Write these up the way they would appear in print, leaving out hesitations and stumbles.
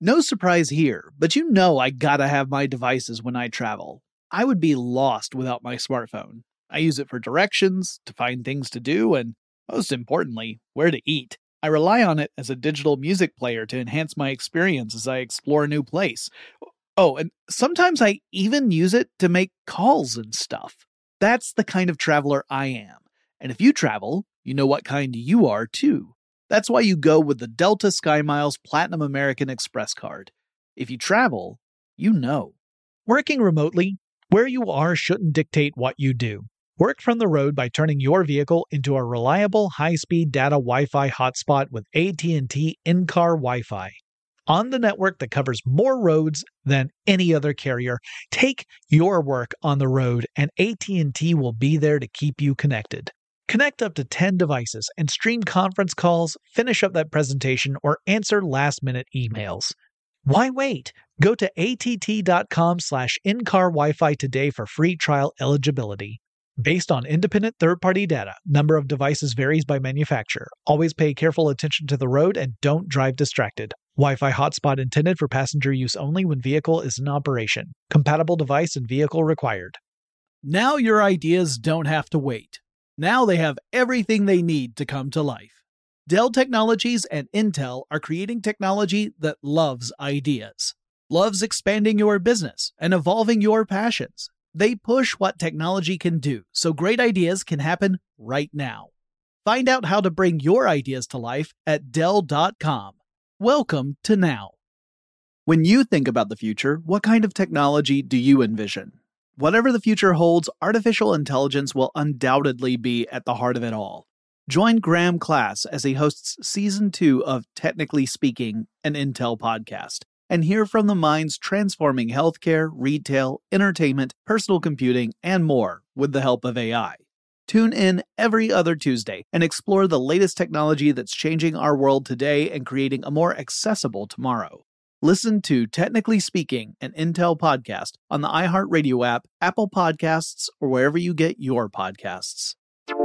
No surprise here, but you know I gotta have my devices when I travel. I would be lost without my smartphone. I use it for directions, to find things to do, and most importantly, where to eat. I rely on it as a digital music player to enhance my experience as I explore a new place. Oh, and sometimes I even use it to make calls and stuff. That's the kind of traveler I am. And if you travel, you know what kind you are too. That's why you go with the Delta SkyMiles Platinum American Express card. If you travel, you know. Working remotely, where you are shouldn't dictate what you do. Work from the road by turning your vehicle into a reliable high-speed data Wi-Fi hotspot with AT&T in-car Wi-Fi. On the network that covers more roads than any other carrier, take your work on the road and AT&T will be there to keep you connected. Connect up to 10 devices and stream conference calls, finish up that presentation, or answer last-minute emails. Why wait? Go to att.com/in-car Wi-Fi today for free trial eligibility. Based on independent third-party data, number of devices varies by manufacturer. Always pay careful attention to the road and don't drive distracted. Wi-Fi hotspot intended for passenger use only when vehicle is in operation. Compatible device and vehicle required. Now your ideas don't have to wait. Now they have everything they need to come to life. Dell Technologies and Intel are creating technology that loves ideas, loves expanding your business and evolving your passions. They push what technology can do, so great ideas can happen right now. Find out how to bring your ideas to life at Dell.com. Welcome to now. When you think about the future, what kind of technology do you envision? Whatever the future holds, artificial intelligence will undoubtedly be at the heart of it all. Join Graham Class as he hosts Season 2 of Technically Speaking, an Intel podcast, and hear from the minds transforming healthcare, retail, entertainment, personal computing, and more with the help of AI. Tune in every other Tuesday and explore the latest technology that's changing our world today and creating a more accessible tomorrow. Listen to Technically Speaking, an Intel podcast on the iHeartRadio app, Apple Podcasts, or wherever you get your podcasts.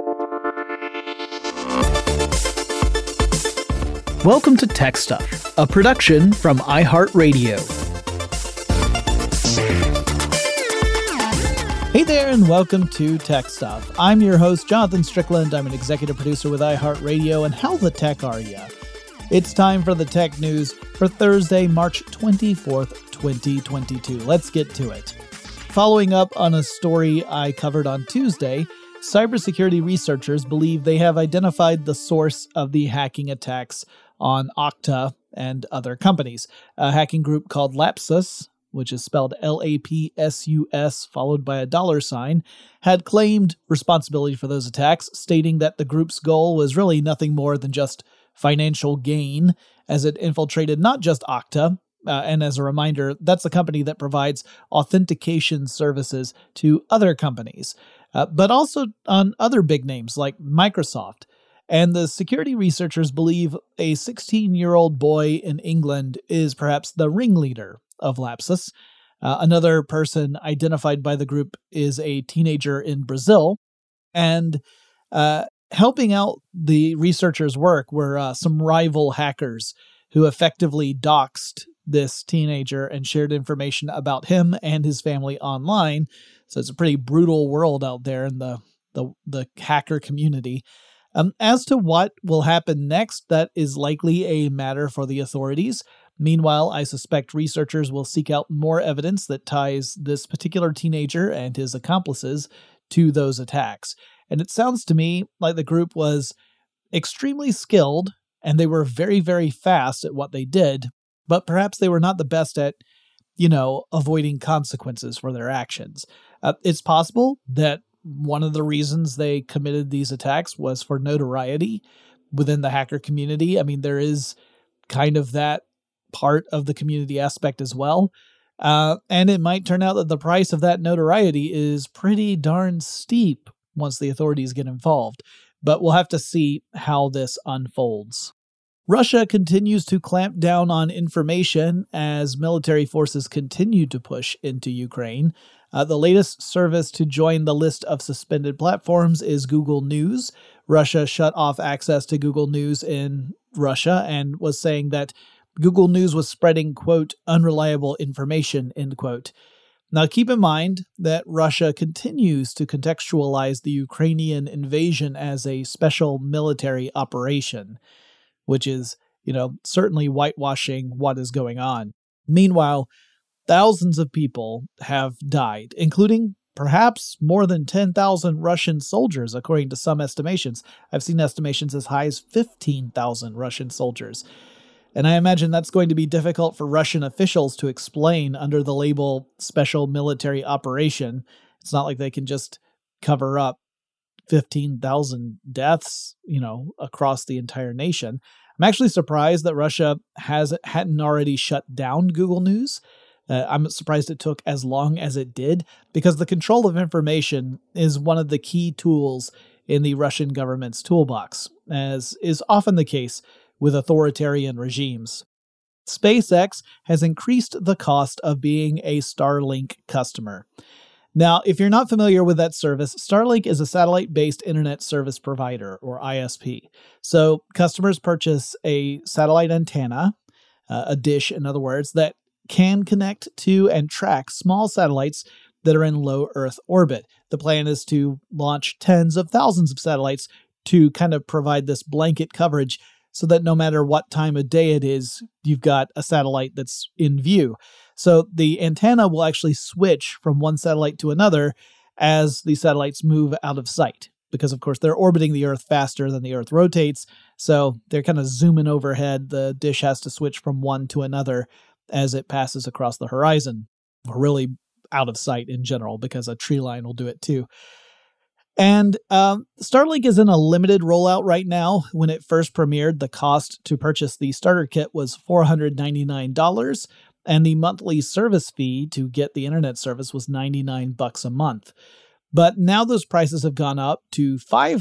Welcome to Tech Stuff, a production from iHeartRadio. Hey there, and welcome to Tech Stuff. I'm your host, Jonathan Strickland. I'm an executive producer with iHeartRadio, and how the tech are ya? It's time for the tech news for Thursday, March 24th, 2022. Let's get to it. Following up on a story I covered on Tuesday, cybersecurity researchers believe they have identified the source of the hacking attacks on Okta and other companies. A hacking group called Lapsus, which is spelled Lapsus followed by a $, had claimed responsibility for those attacks, stating that the group's goal was really nothing more than just financial gain, as it infiltrated not just Okta, and as a reminder, that's a company that provides authentication services to other companies, but also on other big names like Microsoft. And the security researchers believe a 16-year-old boy in England is perhaps the ringleader of Lapsus. Another person identified by the group is a teenager in Brazil, and helping out the researchers' work were some rival hackers who effectively doxed this teenager and shared information about him and his family online. So it's a pretty brutal world out there in the hacker community. As to what will happen next, that is likely a matter for the authorities. Meanwhile, I suspect researchers will seek out more evidence that ties this particular teenager and his accomplices to those attacks. And it sounds to me like the group was extremely skilled and they were very, very fast at what they did, but perhaps they were not the best at, avoiding consequences for their actions. It's possible that one of the reasons they committed these attacks was for notoriety within the hacker community. I mean, there is kind of that part of the community aspect as well. And it might turn out that the price of that notoriety is pretty darn steep once the authorities get involved. But we'll have to see how this unfolds. Russia continues to clamp down on information as military forces continue to push into Ukraine. The latest service to join the list of suspended platforms is Google News. Russia shut off access to Google News in Russia and was saying that Google News was spreading, quote, unreliable information, end quote. Now, keep in mind that Russia continues to contextualize the Ukrainian invasion as a special military operation, which is, certainly whitewashing what is going on. Meanwhile, thousands of people have died, including perhaps more than 10,000 Russian soldiers, according to some estimations. I've seen estimations as high as 15,000 Russian soldiers. And I imagine that's going to be difficult for Russian officials to explain under the label special military operation. It's not like they can just cover up 15,000 deaths, across the entire nation. I'm actually surprised that Russia hadn't already shut down Google News. I'm surprised it took as long as it did, because the control of information is one of the key tools in the Russian government's toolbox, as is often the case with authoritarian regimes. SpaceX has increased the cost of being a Starlink customer. Now, if you're not familiar with that service, Starlink is a satellite-based internet service provider, or ISP. So customers purchase a satellite antenna, a dish, in other words, that can connect to and track small satellites that are in low Earth orbit. The plan is to launch tens of thousands of satellites to kind of provide this blanket coverage so that no matter what time of day it is, you've got a satellite that's in view. So the antenna will actually switch from one satellite to another as the satellites move out of sight, because of course they're orbiting the Earth faster than the Earth rotates. So they're kind of zooming overhead. The dish has to switch from one to another as it passes across the horizon, or really out of sight in general, because a tree line will do it too. And Starlink is in a limited rollout right now. When it first premiered, the cost to purchase the starter kit was $499, and the monthly service fee to get the internet service was $99 a month. But now those prices have gone up to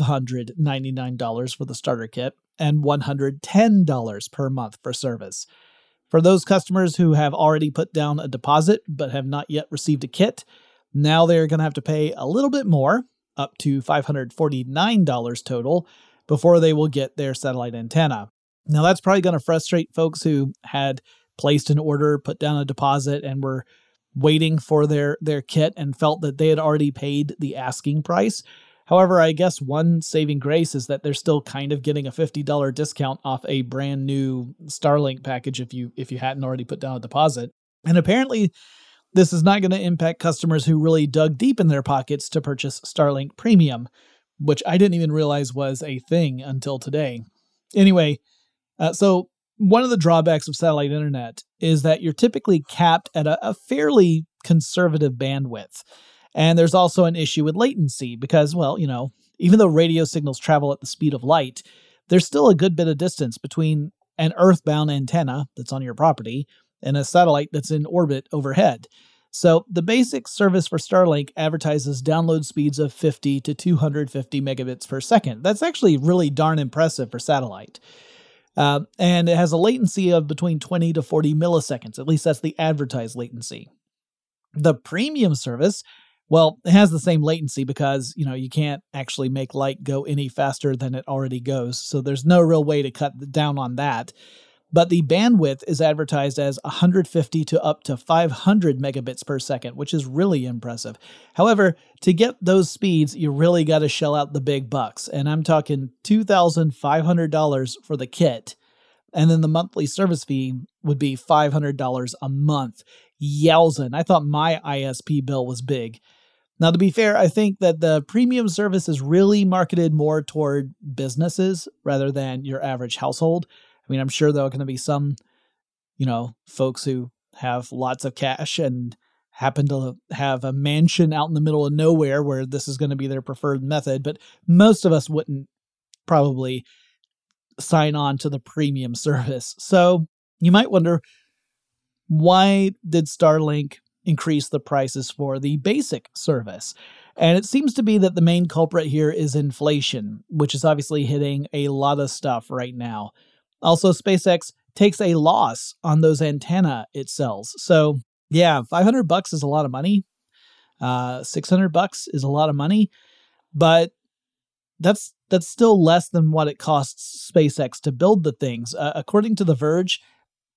$599 for the starter kit and $110 per month for service. For those customers who have already put down a deposit but have not yet received a kit, now they're going to have to pay a little bit more, up to $549 total, before they will get their satellite antenna. Now, that's probably going to frustrate folks who had placed an order, put down a deposit, and were waiting for their kit and felt that they had already paid the asking price. However, I guess one saving grace is that they're still kind of getting a $50 discount off a brand new Starlink package if you hadn't already put down a deposit. And apparently, this is not going to impact customers who really dug deep in their pockets to purchase Starlink Premium, which I didn't even realize was a thing until today. Anyway, so one of the drawbacks of satellite internet is that you're typically capped at a fairly conservative bandwidth. And there's also an issue with latency because, even though radio signals travel at the speed of light, there's still a good bit of distance between an earthbound antenna that's on your property and a satellite that's in orbit overhead. So the basic service for Starlink advertises download speeds of 50 to 250 megabits per second. That's actually really darn impressive for satellite. And it has a latency of between 20 to 40 milliseconds. At least that's the advertised latency. The premium service, it has the same latency because, you can't actually make light go any faster than it already goes. So there's no real way to cut down on that. But the bandwidth is advertised as 150 to up to 500 megabits per second, which is really impressive. However, to get those speeds, you really got to shell out the big bucks. And I'm talking $2,500 for the kit. And then the monthly service fee would be $500 a month. Yowza. I thought my ISP bill was big. Now, to be fair, I think that the premium service is really marketed more toward businesses rather than your average household. I mean, I'm sure there are going to be some, folks who have lots of cash and happen to have a mansion out in the middle of nowhere where this is going to be their preferred method. But most of us wouldn't probably sign on to the premium service. So you might wonder, why did Starlink increase the prices for the basic service? And it seems to be that the main culprit here is inflation, which is obviously hitting a lot of stuff right now. Also, SpaceX takes a loss on those antenna it sells. So, yeah, $500 is a lot of money. $600 is a lot of money, but that's still less than what it costs SpaceX to build the things. According to The Verge,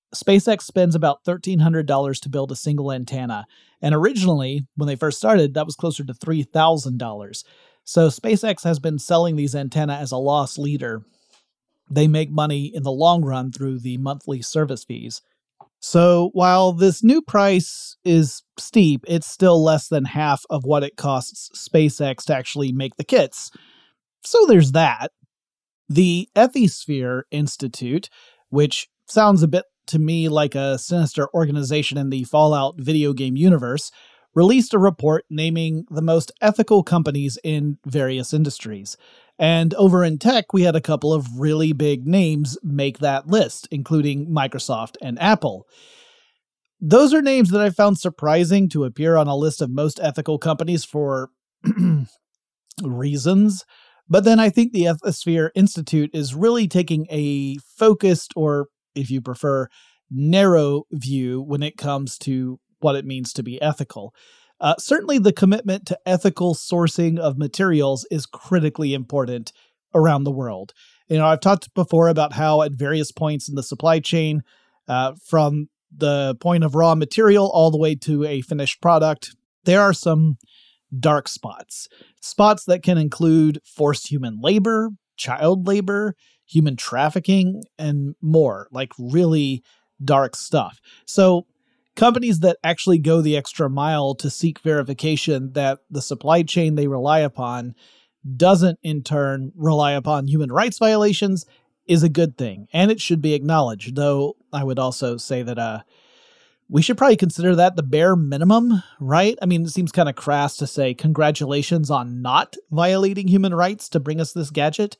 SpaceX spends about $1,300 to build a single antenna. And originally, when they first started, that was closer to $3,000. So SpaceX has been selling these antennae as a loss leader. They make money in the long run through the monthly service fees. So while this new price is steep, it's still less than half of what it costs SpaceX to actually make the kits. So there's that. The Ethisphere Institute, which sounds a bit to me like a sinister organization in the Fallout video game universe, released a report naming the most ethical companies in various industries. And over in tech, we had a couple of really big names make that list, including Microsoft and Apple. Those are names that I found surprising to appear on a list of most ethical companies for reasons. But then I think the Ethisphere Institute is really taking a focused, or if you prefer, narrow view when it comes to what it means to be ethical. Certainly the commitment to ethical sourcing of materials is critically important around the world. I've talked before about how at various points in the supply chain, from the point of raw material all the way to a finished product, there are some dark spots. Spots that can include forced human labor, child labor, human trafficking, and more, like really dark stuff. So companies that actually go the extra mile to seek verification that the supply chain they rely upon doesn't in turn rely upon human rights violations is a good thing, and it should be acknowledged, though I would also say that we should probably consider that the bare minimum, right? I mean, it seems kind of crass to say congratulations on not violating human rights to bring us this gadget.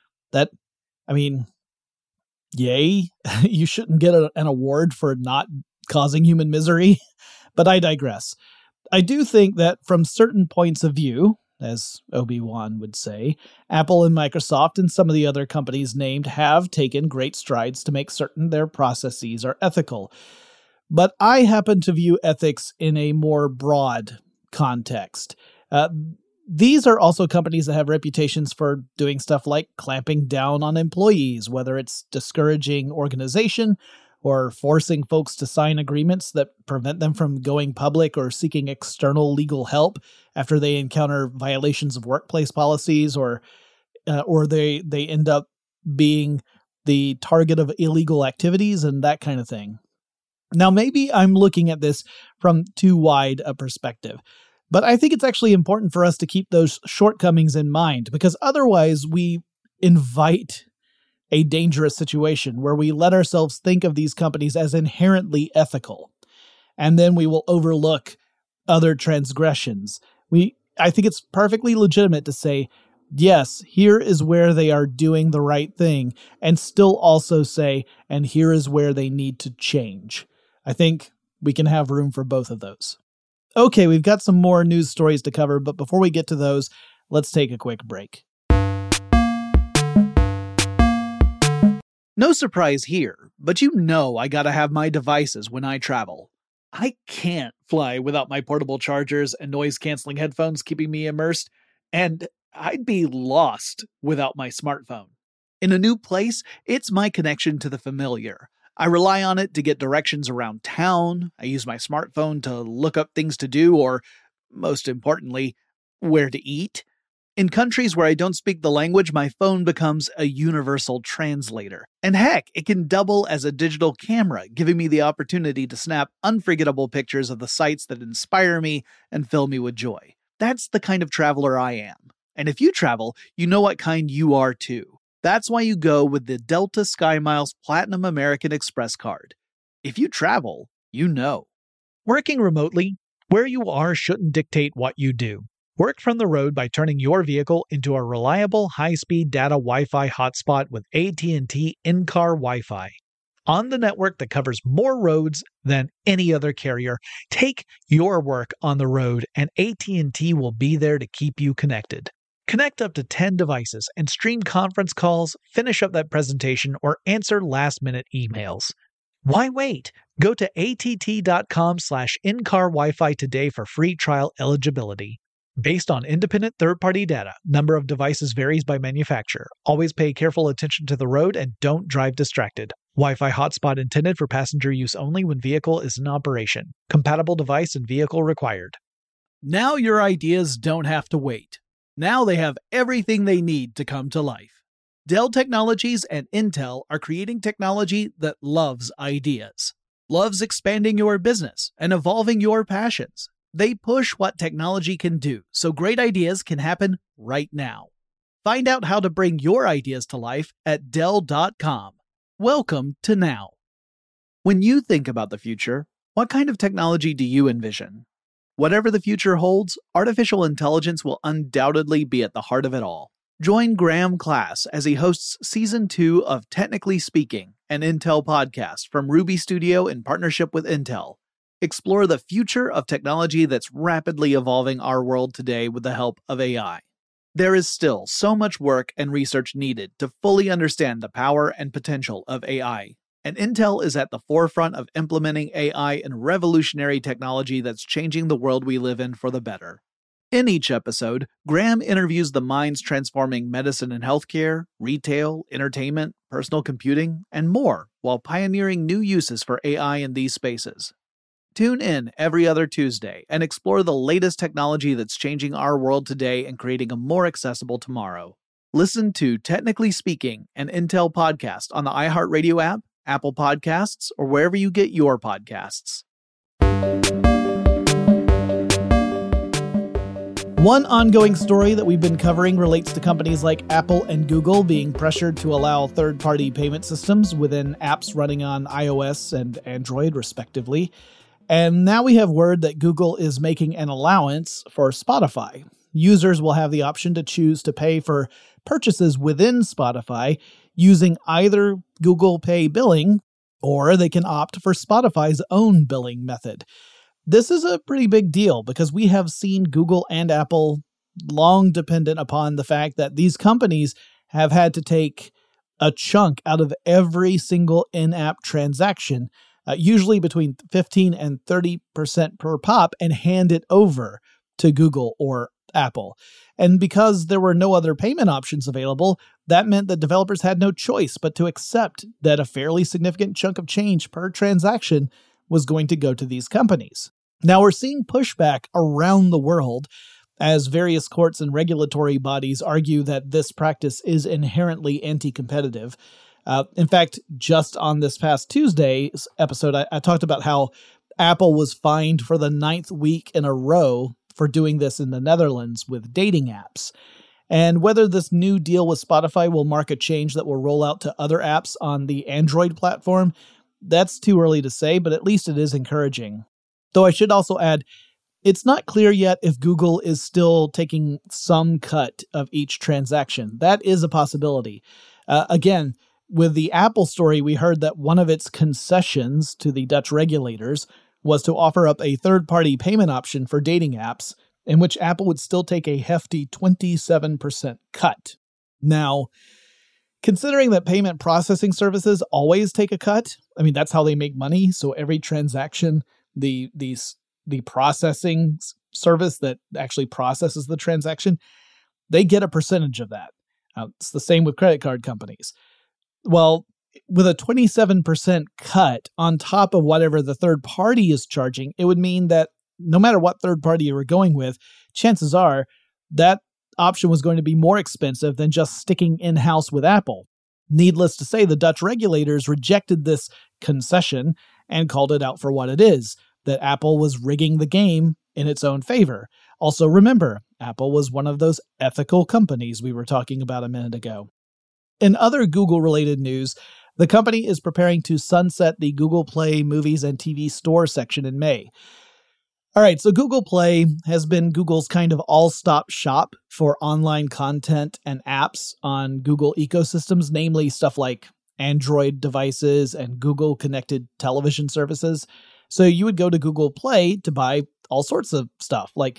Yay, you shouldn't get an award for not causing human misery, but I digress. I do think that from certain points of view, as Obi-Wan would say, Apple and Microsoft and some of the other companies named have taken great strides to make certain their processes are ethical. But I happen to view ethics in a more broad context. These are also companies that have reputations for doing stuff like clamping down on employees, whether it's discouraging organization or forcing folks to sign agreements that prevent them from going public or seeking external legal help after they encounter violations of workplace policies, or they end up being the target of illegal activities and that kind of thing. Now, maybe I'm looking at this from too wide a perspective, but I think it's actually important for us to keep those shortcomings in mind, because otherwise we invite a dangerous situation where we let ourselves think of these companies as inherently ethical, and then we will overlook other transgressions. I think it's perfectly legitimate to say, yes, here is where they are doing the right thing, and still also say, and here is where they need to change. I think we can have room for both of those. Okay, we've got some more news stories to cover, but before we get to those, let's take a quick break. No surprise here, but I gotta have my devices when I travel. I can't fly without my portable chargers and noise-canceling headphones keeping me immersed, and I'd be lost without my smartphone. In a new place, it's my connection to the familiar. I rely on it to get directions around town. I use my smartphone to look up things to do, or, most importantly, where to eat. In countries where I don't speak the language, my phone becomes a universal translator. And heck, it can double as a digital camera, giving me the opportunity to snap unforgettable pictures of the sights that inspire me and fill me with joy. That's the kind of traveler I am. And if you travel, you know what kind you are too. That's why you go with the Delta SkyMiles Platinum American Express card. If you travel, you know. Working remotely, where you are shouldn't dictate what you do. Work from the road by turning your vehicle into a reliable high-speed data Wi-Fi hotspot with AT&T in-car Wi-Fi. On the network that covers more roads than any other carrier, take your work on the road and AT&T will be there to keep you connected. Connect up to 10 devices and stream conference calls, finish up that presentation, or answer last-minute emails. Why wait? Go to att.com/in-car Wi-Fi today for free trial eligibility. Based on independent third-party data, number of devices varies by manufacturer. Always pay careful attention to the road and don't drive distracted. Wi-Fi hotspot intended for passenger use only when vehicle is in operation. Compatible device and vehicle required. Now your ideas don't have to wait. Now they have everything they need to come to life. Dell Technologies and Intel are creating technology that loves ideas, loves expanding your business and evolving your passions. They push what technology can do so great ideas can happen right now. Find out how to bring your ideas to life at Dell.com. Welcome to now. When you think about the future, what kind of technology do you envision? Whatever the future holds, artificial intelligence will undoubtedly be at the heart of it all. Join Graham Class as he hosts Season 2 of Technically Speaking, an Intel podcast from Ruby Studio in partnership with Intel. Explore the future of technology that's rapidly evolving our world today with the help of AI. There is still so much work and research needed to fully understand the power and potential of AI, and Intel is at the forefront of implementing AI in revolutionary technology that's changing the world we live in for the better. In each episode, Graham interviews the minds transforming medicine and healthcare, retail, entertainment, personal computing, and more, while pioneering new uses for AI in these spaces. Tune in every other Tuesday and explore the latest technology that's changing our world today and creating a more accessible tomorrow. Listen to Technically Speaking, an Intel podcast on the iHeartRadio app, Apple Podcasts, or wherever you get your podcasts. One ongoing story that we've been covering relates to companies like Apple and Google being pressured to allow third-party payment systems within apps running on iOS and Android, respectively. And now we have word that Google is making an allowance for Spotify. Users will have the option to choose to pay for purchases within Spotify using either Google Pay billing, or they can opt for Spotify's own billing method. This is a pretty big deal because we have seen Google and Apple long dependent upon the fact that these companies have had to take a chunk out of every single in-app transaction, usually between 15 and 30% per pop, and hand it over to Google or Apple. And because there were no other payment options available, that meant that developers had no choice but to accept that a fairly significant chunk of change per transaction was going to go to these companies. Now we're seeing pushback around the world as various courts and regulatory bodies argue that this practice is inherently anti-competitive. In fact, just on this past Tuesday's episode, I talked about how Apple was fined for the 9th week in a row for doing this in the Netherlands with dating apps. And whether this new deal with Spotify will mark a change that will roll out to other apps on the Android platform, that's too early to say, but at least it is encouraging. Though I should also add, it's not clear yet if Google is still taking some cut of each transaction. That is a possibility. Again, with the Apple story, we heard that one of its concessions to the Dutch regulators was to offer up a third-party payment option for dating apps, in which Apple would still take a hefty 27% cut. Now, considering that payment processing services always take a cut, I mean, that's how they make money, so every transaction, the processing service that actually processes the transaction, they get a percentage of that. It's the same with credit card companies. Well, with a 27% cut on top of whatever the third party is charging, it would mean that no matter what third party you were going with, chances are that option was going to be more expensive than just sticking in-house with Apple. Needless to say, the Dutch regulators rejected this concession and called it out for what it is, that Apple was rigging the game in its own favor. Also remember, Apple was one of those ethical companies we were talking about a minute ago. In other Google-related news, the company is preparing to sunset the Google Play Movies and TV Store section in May. All right, so Google Play has been Google's kind of all-stop shop for online content and apps on Google ecosystems, namely stuff like Android devices and Google-connected television services. So you would go to Google Play to buy all sorts of stuff like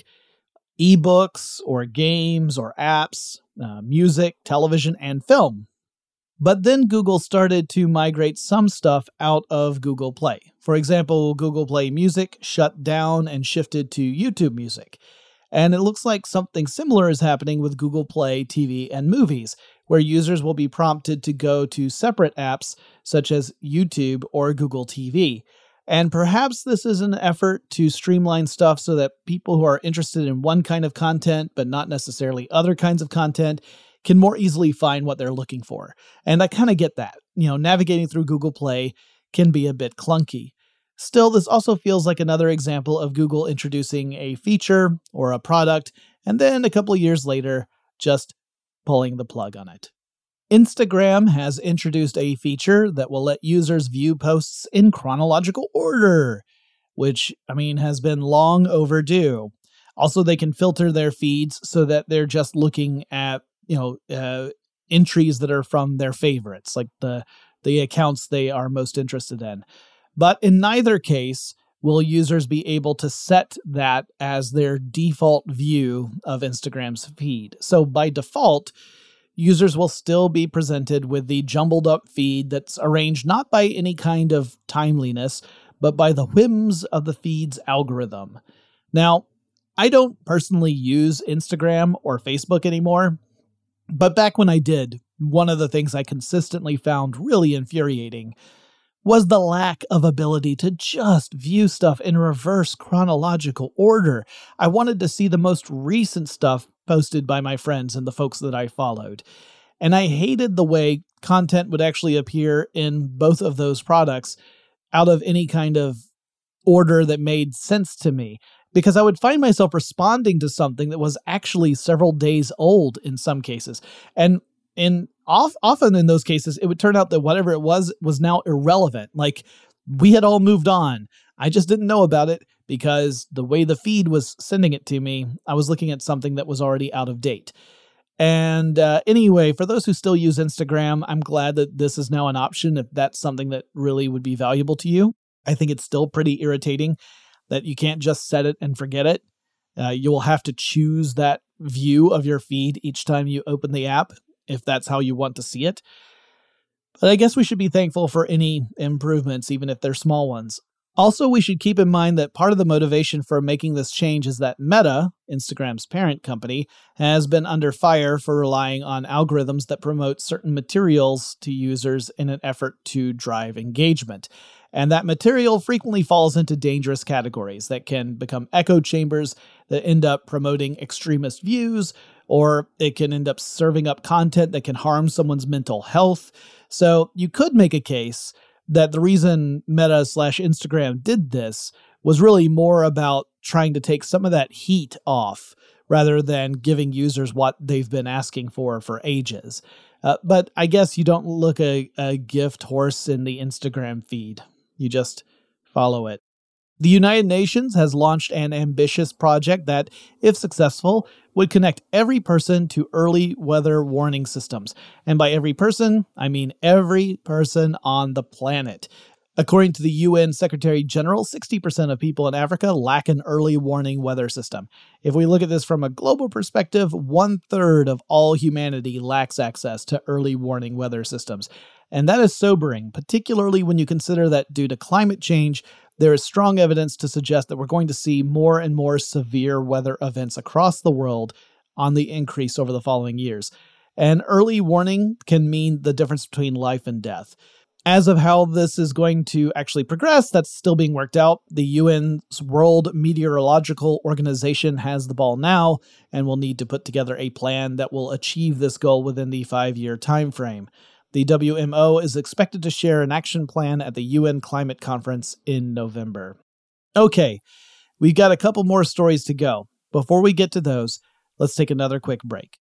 ebooks or games or apps, music, television, and film. But then Google started to migrate some stuff out of Google Play. For example, Google Play Music shut down and shifted to YouTube Music. And it looks like something similar is happening with Google Play TV and Movies, where users will be prompted to go to separate apps such as YouTube or Google TV. And perhaps this is an effort to streamline stuff so that people who are interested in one kind of content, but not necessarily other kinds of content, can more easily find what they're looking for. And I kind of get that. Navigating through Google Play can be a bit clunky. Still, this also feels like another example of Google introducing a feature or a product, and then a couple of years later, just pulling the plug on it. Instagram has introduced a feature that will let users view posts in chronological order, which, has been long overdue. Also, they can filter their feeds so that they're just looking at, entries that are from their favorites, like the accounts they are most interested in. But in neither case will users be able to set that as their default view of Instagram's feed. So by default, users will still be presented with the jumbled up feed that's arranged not by any kind of timeliness, but by the whims of the feed's algorithm. Now, I don't personally use Instagram or Facebook anymore, but back when I did, one of the things I consistently found really infuriating was the lack of ability to just view stuff in reverse chronological order. I wanted to see the most recent stuff posted by my friends and the folks that I followed. And I hated the way content would actually appear in both of those products out of any kind of order that made sense to me, because I would find myself responding to something that was actually several days old in some cases. And often in those cases, it would turn out that whatever it was now irrelevant. Like, we had all moved on. I just didn't know about it because the way the feed was sending it to me, I was looking at something that was already out of date. And anyway, for those who still use Instagram, I'm glad that this is now an option if that's something that really would be valuable to you. I think it's still pretty irritating that you can't just set it and forget it. You will have to choose that view of your feed each time you open the app, if that's how you want to see it. But I guess we should be thankful for any improvements, even if they're small ones. Also, we should keep in mind that part of the motivation for making this change is that Meta, Instagram's parent company, has been under fire for relying on algorithms that promote certain materials to users in an effort to drive engagement. And that material frequently falls into dangerous categories that can become echo chambers that end up promoting extremist views, or it can end up serving up content that can harm someone's mental health. So you could make a case that the reason Meta/Instagram did this was really more about trying to take some of that heat off rather than giving users what they've been asking for ages. But I guess you don't look a gift horse in the Instagram feed. You just follow it. The United Nations has launched an ambitious project that, if successful, would connect every person to early weather warning systems. And by every person, I mean every person on the planet. According to the UN Secretary General, 60% of people in Africa lack an early warning weather system. If we look at this from a global perspective, 1/3 of all humanity lacks access to early warning weather systems. And that is sobering, particularly when you consider that due to climate change, there is strong evidence to suggest that we're going to see more and more severe weather events across the world on the increase over the following years. And early warning can mean the difference between life and death. As of how this is going to actually progress, that's still being worked out. The UN's World Meteorological Organization has the ball now and will need to put together a plan that will achieve this goal within the 5-year time frame. The WMO is expected to share an action plan at the UN Climate Conference in November. Okay, we've got a couple more stories to go. Before we get to those, let's take another quick break.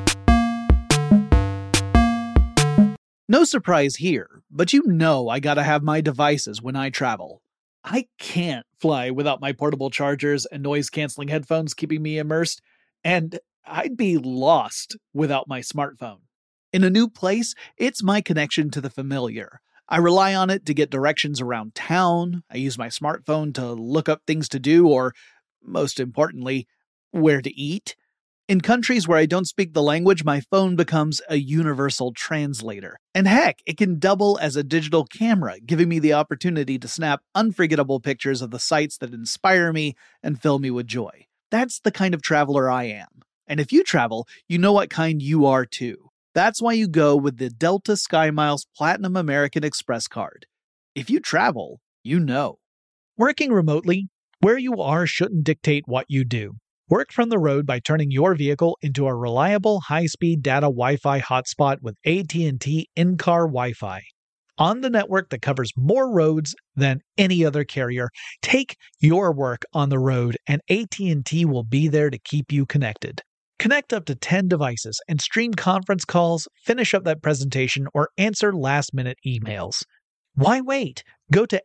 No surprise here, but I gotta have my devices when I travel. I can't fly without my portable chargers and noise-canceling headphones keeping me immersed, and I'd be lost without my smartphone. In a new place, it's my connection to the familiar. I rely on it to get directions around town. I use my smartphone to look up things to do, or, most importantly, where to eat. In countries where I don't speak the language, my phone becomes a universal translator. And heck, it can double as a digital camera, giving me the opportunity to snap unforgettable pictures of the sights that inspire me and fill me with joy. That's the kind of traveler I am. And if you travel, you know what kind you are too. That's why you go with the Delta SkyMiles Platinum American Express card. If you travel, you know. Working remotely, where you are shouldn't dictate what you do. Work from the road by turning your vehicle into a reliable high-speed data Wi-Fi hotspot with AT&T in-car Wi-Fi. On the network that covers more roads than any other carrier, take your work on the road and AT&T will be there to keep you connected. Connect up to 10 devices and stream conference calls, finish up that presentation, or answer last-minute emails. Why wait? Go to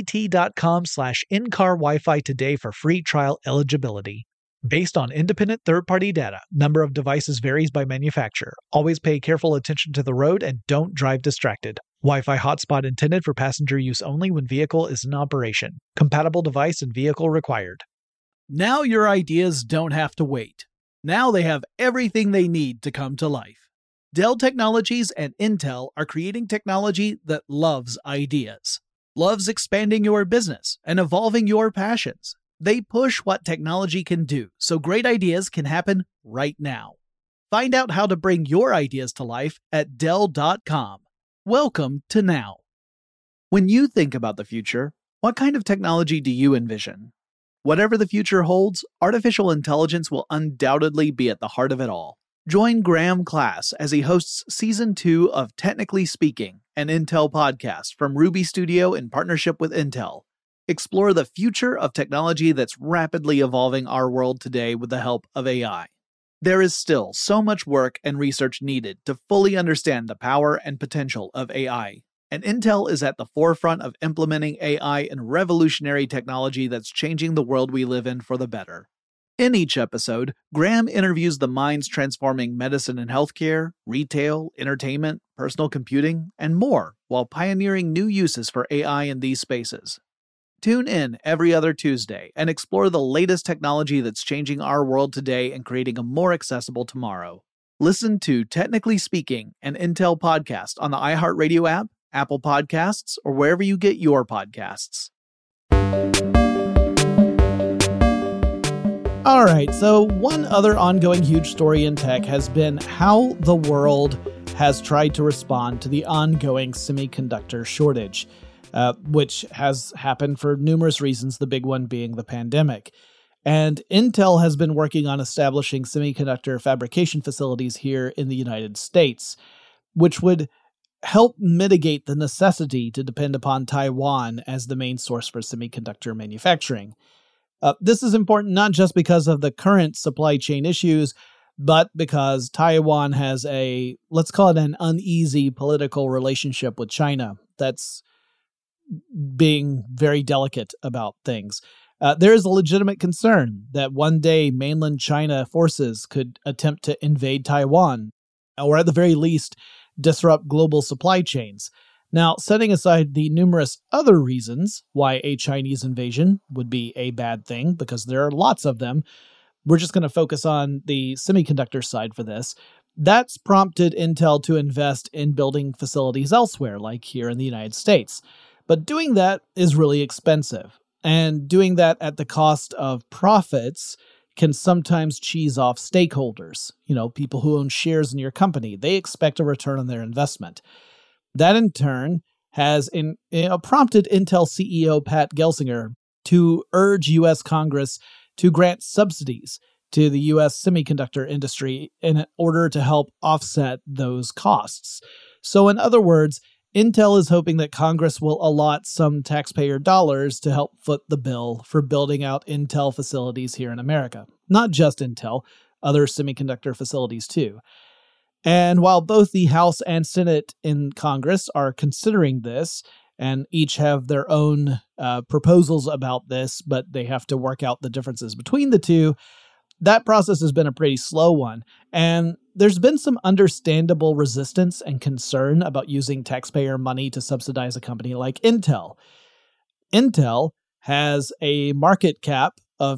att.com/in-car Wi-Fi today for free trial eligibility. Based on independent third-party data, number of devices varies by manufacturer. Always pay careful attention to the road and don't drive distracted. Wi-Fi hotspot intended for passenger use only when vehicle is in operation. Compatible device and vehicle required. Now your ideas don't have to wait. Now they have everything they need to come to life. Dell Technologies and Intel are creating technology that loves ideas, loves expanding your business and evolving your passions. They push what technology can do so great ideas can happen right now. Find out how to bring your ideas to life at Dell.com. Welcome to now. When you think about the future, what kind of technology do you envision? Whatever the future holds, artificial intelligence will undoubtedly be at the heart of it all. Join Graham Class as he hosts Season 2 of Technically Speaking, an Intel podcast from Ruby Studio in partnership with Intel. Explore the future of technology that's rapidly evolving our world today with the help of AI. There is still so much work and research needed to fully understand the power and potential of AI, and Intel is at the forefront of implementing AI in revolutionary technology that's changing the world we live in for the better. In each episode, Graham interviews the minds transforming medicine and healthcare, retail, entertainment, personal computing, and more, while pioneering new uses for AI in these spaces. Tune in every other Tuesday and explore the latest technology that's changing our world today and creating a more accessible tomorrow. Listen to Technically Speaking, an Intel podcast on the iHeartRadio app, Apple Podcasts, or wherever you get your podcasts. All right, so one other ongoing huge story in tech has been how the world has tried to respond to the ongoing semiconductor shortage, which has happened for numerous reasons, the big one being the pandemic. And Intel has been working on establishing semiconductor fabrication facilities here in the United States, which would help mitigate the necessity to depend upon Taiwan as the main source for semiconductor manufacturing. This is important not just because of the current supply chain issues, but because Taiwan has let's call it an uneasy political relationship with China that's being very delicate about things. There is a legitimate concern that one day mainland China forces could attempt to invade Taiwan, or at the very least, disrupt global supply chains. Now, setting aside the numerous other reasons why a Chinese invasion would be a bad thing, because there are lots of them, we're just going to focus on the semiconductor side for this. That's prompted Intel to invest in building facilities elsewhere, like here in the United States. But doing that is really expensive, and doing that at the cost of profits can sometimes cheese off stakeholders. People who own shares in your company, they expect a return on their investment. That in turn has prompted Intel CEO Pat Gelsinger to urge U.S. Congress to grant subsidies to the U.S. semiconductor industry in order to help offset those costs. So in other words, Intel is hoping that Congress will allot some taxpayer dollars to help foot the bill for building out Intel facilities here in America. Not just Intel, other semiconductor facilities too. And while both the House and Senate in Congress are considering this, and each have their own proposals about this, but they have to work out the differences between the two, that process has been a pretty slow one. And there's been some understandable resistance and concern about using taxpayer money to subsidize a company like Intel. Intel has a market cap of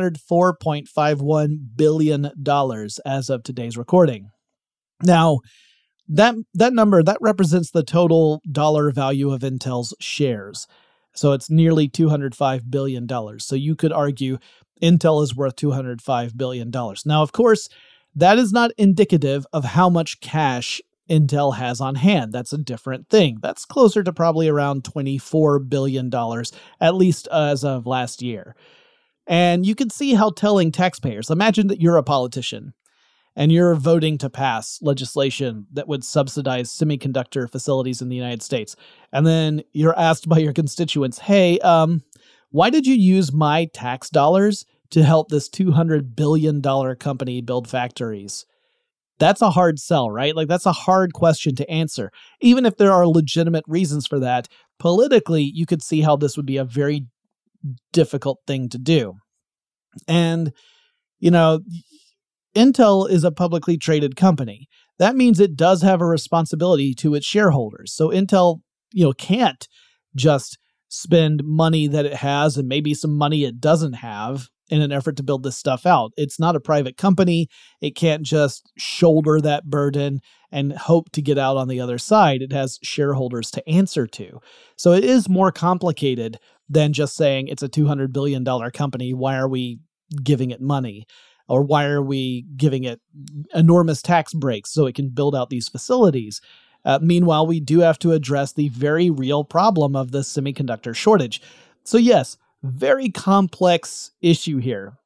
$204.51 billion as of today's recording. Now, that number, that represents the total dollar value of Intel's shares. So it's nearly $205 billion. So you could argue Intel is worth $205 billion. Now, of course, That is not indicative of how much cash Intel has on hand. That's a different thing. That's closer to probably around $24 billion, at least as of last year. And you can see how telling taxpayers. Imagine that you're a politician and you're voting to pass legislation that would subsidize semiconductor facilities in the United States. And then you're asked by your constituents, hey, why did you use my tax dollars to help this $200 billion company build factories? That's a hard sell, right? Like, that's a hard question to answer. Even if there are legitimate reasons for that, politically, you could see how this would be a very difficult thing to do. And, you know, Intel is a publicly traded company. That means it does have a responsibility to its shareholders. So Intel, can't just spend money that it has and maybe some money it doesn't have in an effort to build this stuff out. It's not a private company. It can't just shoulder that burden and hope to get out on the other side. It has shareholders to answer to. So it is more complicated than just saying it's a $200 billion company. Why are we giving it money? Or why are we giving it enormous tax breaks so it can build out these facilities? Meanwhile, we do have to address the very real problem of the semiconductor shortage. So yes, very complex issue here.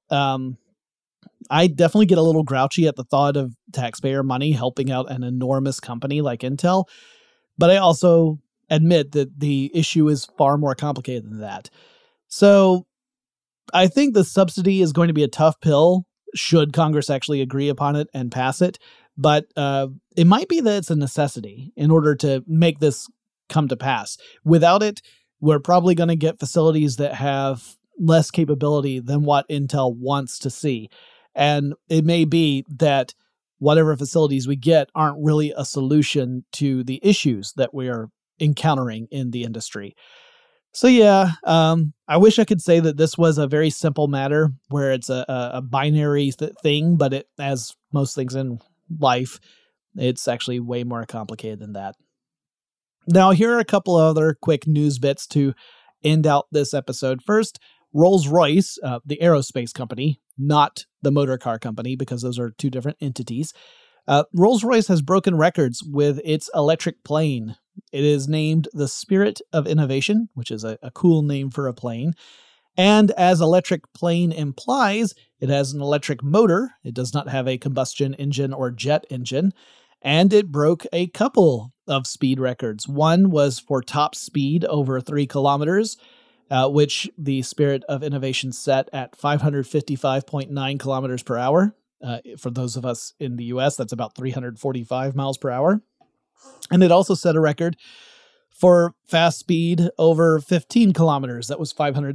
I definitely get a little grouchy at the thought of taxpayer money helping out an enormous company like Intel, but I also admit that the issue is far more complicated than that. So I think the subsidy is going to be a tough pill should Congress actually agree upon it and pass it, but it might be that it's a necessity in order to make this come to pass. Without it, we're probably going to get facilities that have less capability than what Intel wants to see. And it may be that whatever facilities we get aren't really a solution to the issues that we are encountering in the industry. So yeah, I wish I could say that this was a very simple matter where it's a binary thing, but it, as most things in life, it's actually way more complicated than that. Now, here are a couple of other quick news bits to end out this episode. First, Rolls-Royce, the aerospace company, not the motor car company, because those are two different entities. Rolls-Royce has broken records with its electric plane. It is named the Spirit of Innovation, which is a cool name for a plane. And as electric plane implies, it has an electric motor. It does not have a combustion engine or jet engine. And it broke a couple of speed records. One was for top speed over 3 kilometers, which the Spirit of Innovation set at 555.9 kilometers per hour. For those of us in the US, that's about 345 miles per hour. And it also set a record for fast speed over 15 kilometers. That was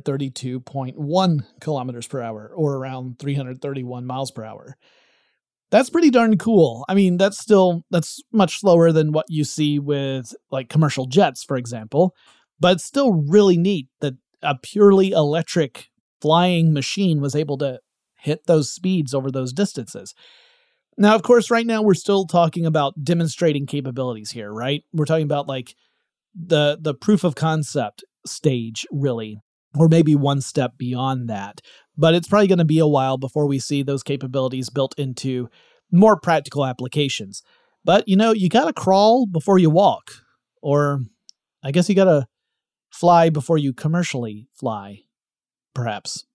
532.1 kilometers per hour, or around 331 miles per hour. That's pretty darn cool. I mean, that's much slower than what you see with like commercial jets, for example, but it's still really neat that a purely electric flying machine was able to hit those speeds over those distances. Now, of course, right now we're still talking about demonstrating capabilities here, right? We're talking about like the proof of concept stage, really, or maybe one step beyond that. But it's probably going to be a while before we see those capabilities built into more practical applications. But, you got to crawl before you walk. Or I guess you got to fly before you commercially fly, perhaps.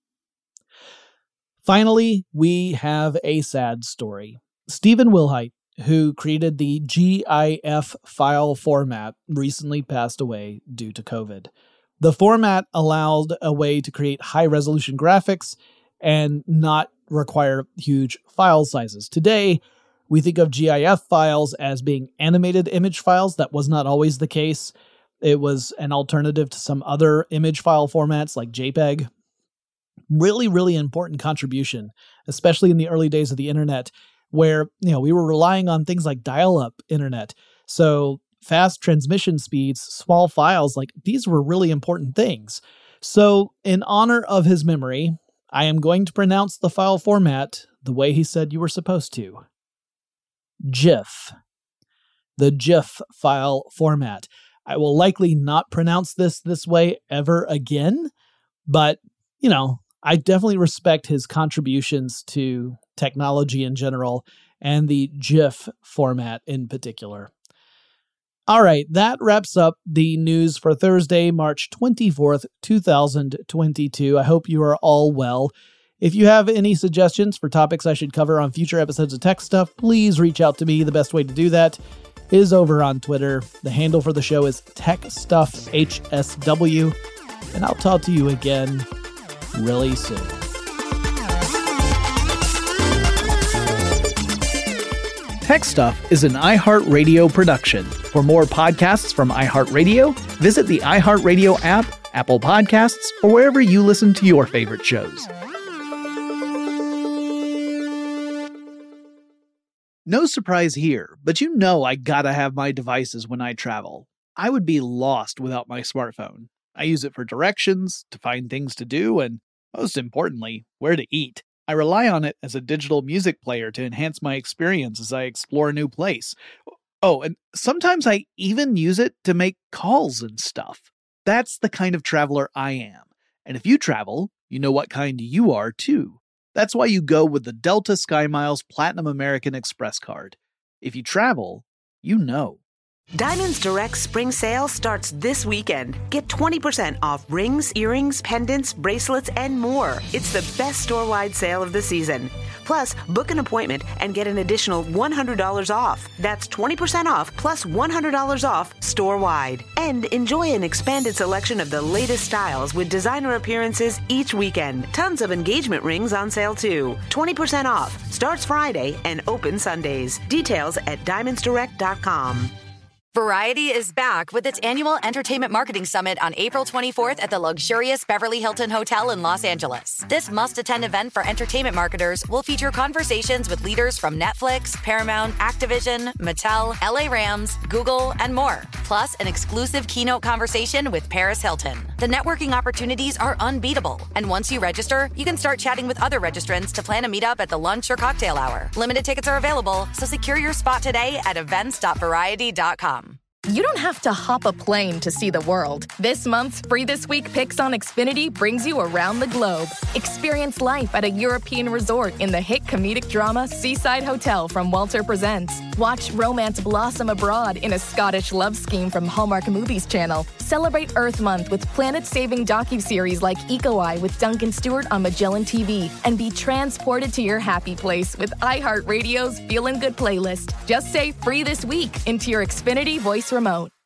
Finally, we have a sad story. Stephen Wilhite, who created the GIF file format, recently passed away due to COVID. The format allowed a way to create high-resolution graphics and not require huge file sizes. Today, we think of GIF files as being animated image files. That was not always the case. It was an alternative to some other image file formats like JPEG. Really, really important contribution, especially in the early days of the internet, where we were relying on things like dial-up internet. So fast transmission speeds, small files, like these were really important things. So in honor of his memory, I am going to pronounce the file format the way he said you were supposed to. GIF. The GIF file format. I will likely not pronounce this way ever again, but, I definitely respect his contributions to technology in general and the GIF format in particular. All right, that wraps up the news for Thursday, March 24th, 2022. I hope you are all well. If you have any suggestions for topics I should cover on future episodes of Tech Stuff, please reach out to me. The best way to do that is over on Twitter. The handle for the show is TechStuffHSW, and I'll talk to you again really soon. Tech Stuff is an iHeartRadio production. For more podcasts from iHeartRadio, visit the iHeartRadio app, Apple Podcasts, or wherever you listen to your favorite shows. No surprise here, but you know I gotta have my devices when I travel. I would be lost without my smartphone. I use it for directions, to find things to do, and most importantly, where to eat. I rely on it as a digital music player to enhance my experience as I explore a new place. Oh, and sometimes I even use it to make calls and stuff. That's the kind of traveler I am. And if you travel, you know what kind you are too. That's why you go with the Delta SkyMiles Platinum American Express card. If you travel, you know. Diamonds Direct Spring Sale starts this weekend. Get 20% off rings, earrings, pendants, bracelets, and more. It's the best store-wide sale of the season. Plus, book an appointment and get an additional $100 off. That's 20% off plus $100 off store-wide. And enjoy an expanded selection of the latest styles with designer appearances each weekend. Tons of engagement rings on sale too. 20% off. Starts Friday and open Sundays. Details at diamondsdirect.com. Variety is back with its annual Entertainment Marketing Summit on April 24th at the luxurious Beverly Hilton Hotel in Los Angeles. This must-attend event for entertainment marketers will feature conversations with leaders from Netflix, Paramount, Activision, Mattel, LA Rams, Google, and more. Plus, an exclusive keynote conversation with Paris Hilton. The networking opportunities are unbeatable. And once you register, you can start chatting with other registrants to plan a meetup at the lunch or cocktail hour. Limited tickets are available, so secure your spot today at events.variety.com. You don't have to hop a plane to see the world. This month's Free This Week Picks on Xfinity brings you around the globe. Experience life at a European resort in the hit comedic drama Seaside Hotel from Walter Presents. Watch romance blossom abroad in a Scottish love scheme from Hallmark Movies Channel. Celebrate Earth Month with planet-saving docuseries like Eco Eye with Duncan Stewart on Magellan TV. And be transported to your happy place with iHeartRadio's Feelin' Good playlist. Just say Free This Week into your Xfinity voice remote.